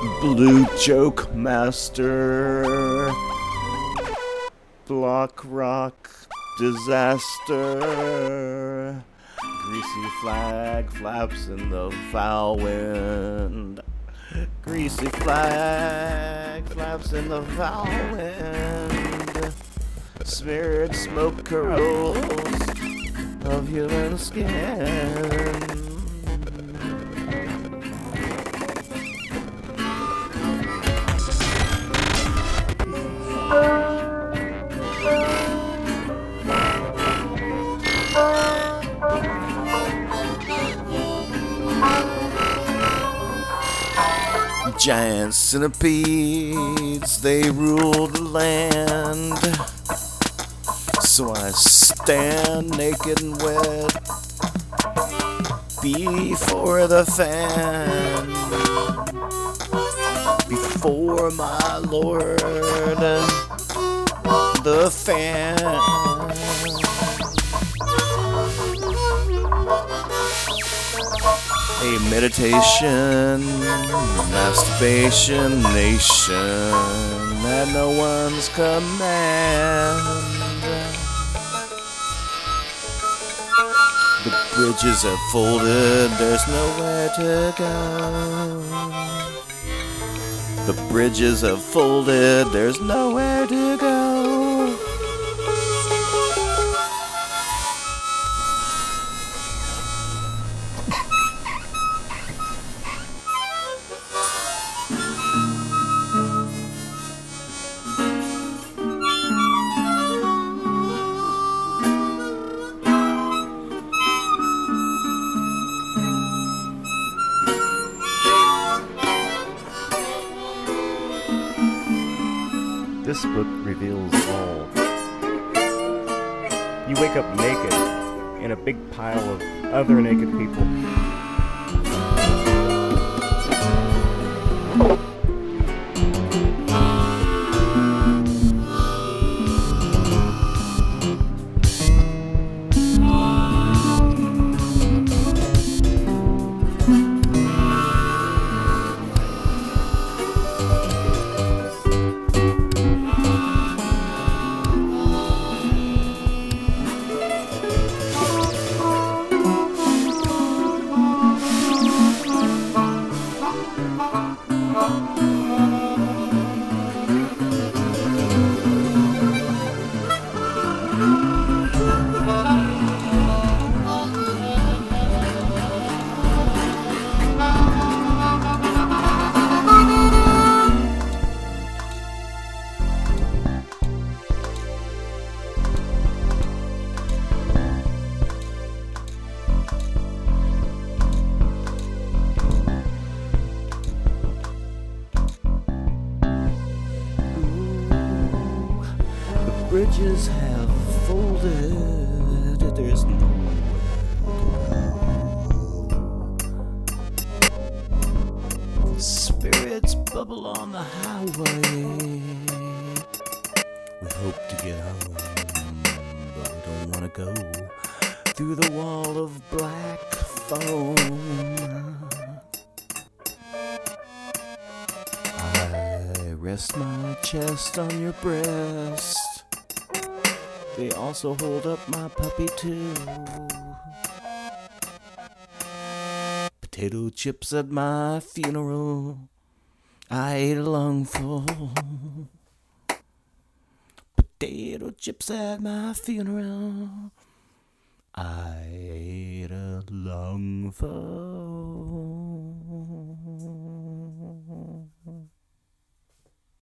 Blue Joke Master, Block Rock Disaster, Greasy flag flaps in the foul wind. Greasy flag flaps in the foul wind. Smeared smoke corrodes of human skin. Giant centipedes, they rule the land. So I stand naked and wet before the fan, before my Lord, the fan. A meditation, masturbation nation at no one's command. The bridges have folded, there's nowhere to go. The bridges have folded, there's nowhere to go. This book reveals all. You wake up naked in a big pile of other naked people. Bridges have folded, there's nowhere to go. Spirits bubble on the highway. We hope to get home, but we don't want to go through the wall of black foam. I rest my chest on your breast. They also hold up my puppy too. Potato chips at my funeral, I ate a lungful. Potato chips at my funeral, I ate a lungful.